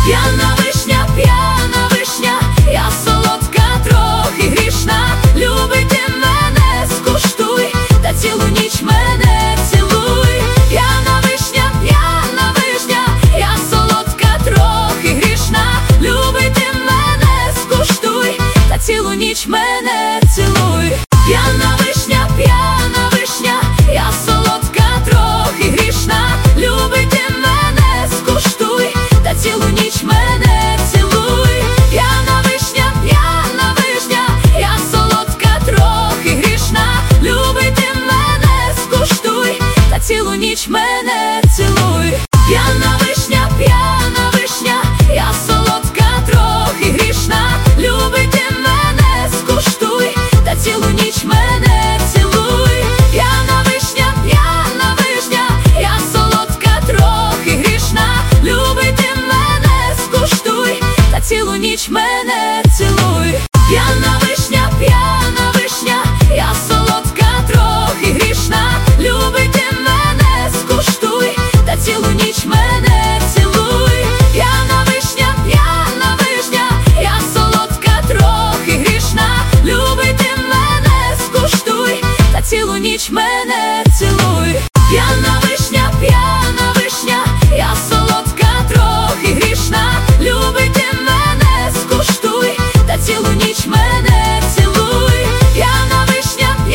П'яна вишня, я солодка, трохи грішна. Любити мене скуштуй, та цілу ніч мене цілуй. П'яна вишня, я солодка, трохи грішна. Любити мене скуштуй, та цілу ніч мене цілуй. П'яна вишня, я солодка, трохи грішна. Любити мене скуштуй, та цілу ніч мене